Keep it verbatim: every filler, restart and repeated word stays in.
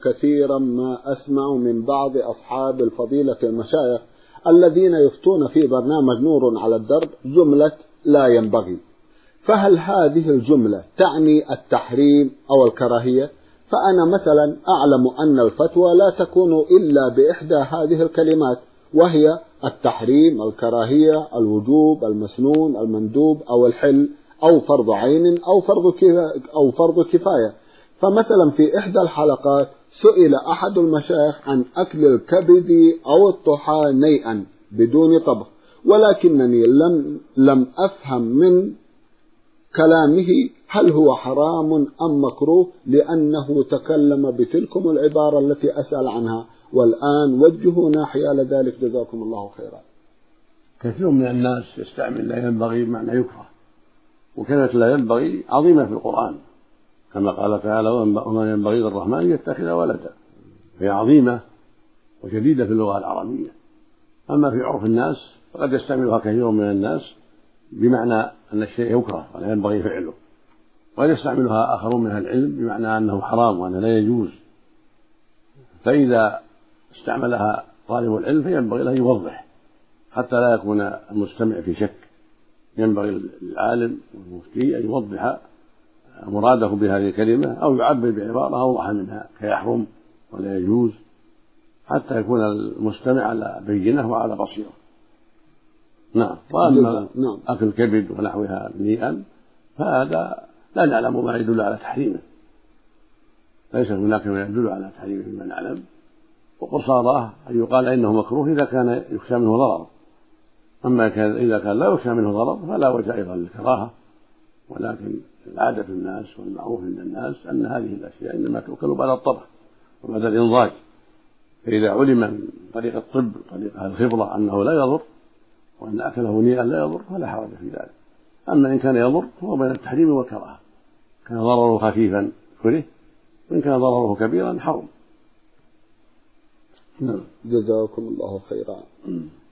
كثيرا ما أسمع من بعض أصحاب الفضيلة المشايخ الذين يفتون في برنامج نور على الدرب جملة لا ينبغي، فهل هذه الجملة تعني التحريم أو الكراهية؟ فأنا مثلا أعلم أن الفتوى لا تكون إلا بإحدى هذه الكلمات، وهي التحريم، الكراهية، الوجوب، المسنون، المندوب، أو الحل، أو فرض عين، أو فرض أو فرض كفاية. فمثلا في إحدى الحلقات سئل أحد المشايخ عن أكل الكبد أو الطحى نيئا بدون طبخ، ولكنني لم لم أفهم من كلامه هل هو حرام أم مكروه، لأنه تكلم بتلكم العبارة التي أسأل عنها، والآن وجهوا حيال ذلك جزاكم الله خيرا. كثير من الناس يستعمل لا ينبغي بمعنى يكره، وكانت لا ينبغي عظيمة في القرآن كما قال تعالى وما ينبغي للرحمن أن يتخذ ولدا، فهي عظيمة وشديدة في اللغة العربية. أما في عرف الناس فقد يستعملها كثير من الناس بمعنى أن الشيء يكره ولا ينبغي فعله، وقد يستعملها آخرون من أهل العلم بمعنى أنه حرام وأنه لا يجوز. فإذا استعملها طالب العلم فينبغي له يوضح حتى لا يكون المستمع في شك. ينبغي للعالم والمفتي أن يوضح مراده بهذه الكلمة أو يعبر بعبارة أوضح منها كيحرم ولا يجوز، حتى يكون المستمع على بينة وعلى بصيرة. نعم. وأما أكل الكبد ونحوها نيئا فهذا لا نعلم ما يدل على تحريمه، ليس هناك ما يدل على تحريمه فيما نعلم، وقصاراه أن يقال إنه مكروه إذا كان يخشى منه ضرر. أما إذا كان لا يخشى منه ضرر فلا وجه أيضا للكراهة، ولكن عادة الناس والمعروف عند الناس أن هذه الأشياء إنما تؤكل بعد الطبخ وبعد الإنضاج، فإذا علم من طريق الطب طريق الخبرة أنه لا يضر وأن أكله نيئا لا يضر فلا حرج في ذلك. أما إن كان يضر فهو بين التحريم والكراهة، كان ضرره خفيفا كره، وإن كان ضرره كبيرا حرم. جزاكم الله خيرا.